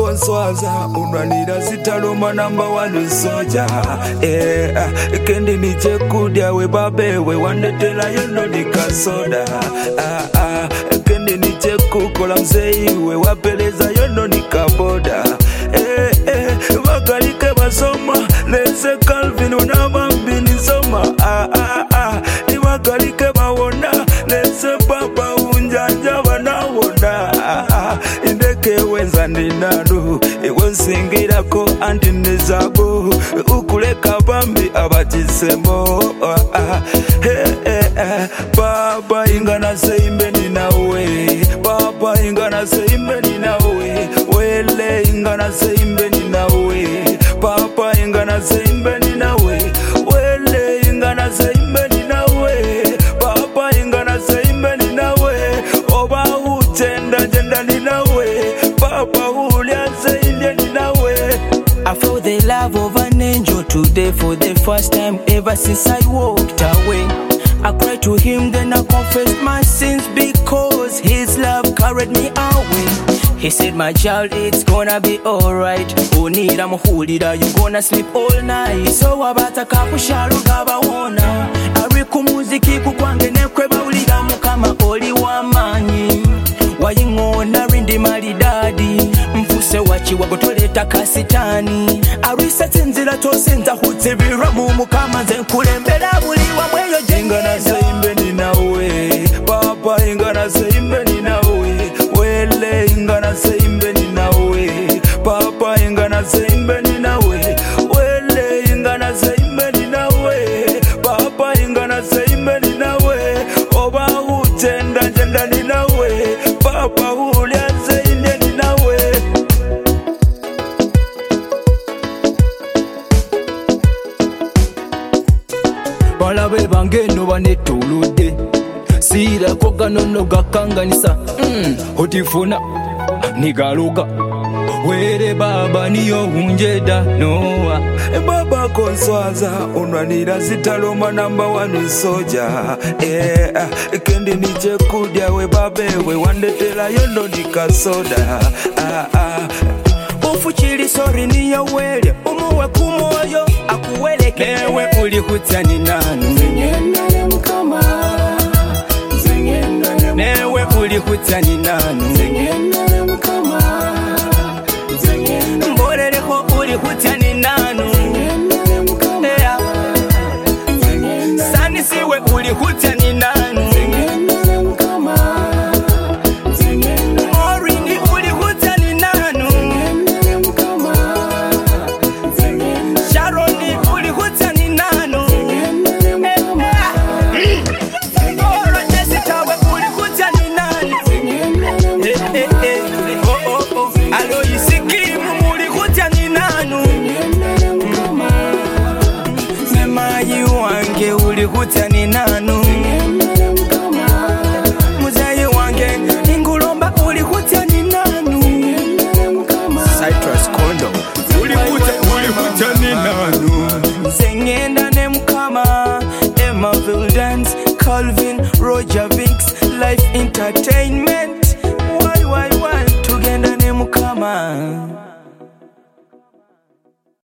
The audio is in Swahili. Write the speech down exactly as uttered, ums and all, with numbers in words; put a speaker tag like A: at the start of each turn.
A: konswaza unanira sitaloma number one soja. Eh, kendi niche kudya we babe we wandetela yono nikasoda. Ah ah, kendi niche kukola mzei we wapeleza yono nikaboda. Eh eh, wakalike basoma lese Calvin unabambini soma. Ah ah ah, ni wakalike bawona lese papa unjanja banawona. Ah ah, indeke wenza ndinadu ewe nsingirako anti nezabo ukuleka bambi abatisemo. Ah ah, eh eh eh, baba ingana seimbe ninawe, baba ingana seimbe ninawe, wele ingana seimbe ninawe, papa ingana seimbe ninawe, wele ingana seimbe ninawe, papa ingana seimbe ninawe, oba utenda jenda ninawe, papa ulia seimbe ninawe.
B: I feel the love of an angel today for the first time ever since I walked away. I cried to him, then I confessed my sins because his love carried me away. He said, my child, it's gonna be alright. Unira muhulira, you gonna sleep all night. So abata kapushalu gabawona ariku muziki kukwange nekweba ulira mukama oli wamanyi wayingona rindi maridadi mfuse wachi wagotoleta kasitani arisete nzira tosenza hutibira mu mukama nze nkulembera buli wamweyo
A: ingana seimbe ninawe, papa ingana seimbe ninawe, wele ingana seimbe ninawe, papa ingana seimbe ninawe, wele ingana seimbe ninawe, papa ingana seimbe ninawe, oba utenda jenda ninawe, papa ulia seimbe ninawe.
B: balabe bange no banetulude sira koga nono gakanganisa mm, hotifuna nigaluka were baba niyo unjeda noa.
A: E baba konswaza unanira sitaloma number one soja. Eh, kendi niche kudya we babe we wandetela yono nikasoda. Ah ah,
B: ufuchili sori niyo wele umuwe kumoyo akuweleke newe uli kutani nanu
C: Zingendane mukama, zingendane
B: newe uli kutani nanu
C: zingendane mukama, zingendane
B: mboreleko uli kutani nanu
C: zingendane mukama,
B: yeah.
C: zingendane
B: Sani siwe uli kutani nanu
C: zingendane mukama, zingendane
B: Morini uli kutani nanu
C: zingendane mukama, zingendane
B: Sharoni uli kutani nanu
C: zingendane mukama,
B: Oro jesitawe uli kutani nanu
C: zingendane
B: Eh eh eh oh oh oh alo isikimu uli kutani nanu
C: mukama,
B: Semayi wange uli kutani nanu
C: zingendane mukama,
B: Muzayi wange ingulomba uli kutani nanu
C: zingendane mukama,
B: Citrus condom
A: uli kutya uli kutya ninanu.
B: Zengenda ne mukama Emma Vildans Calvin Roger Vinks Life in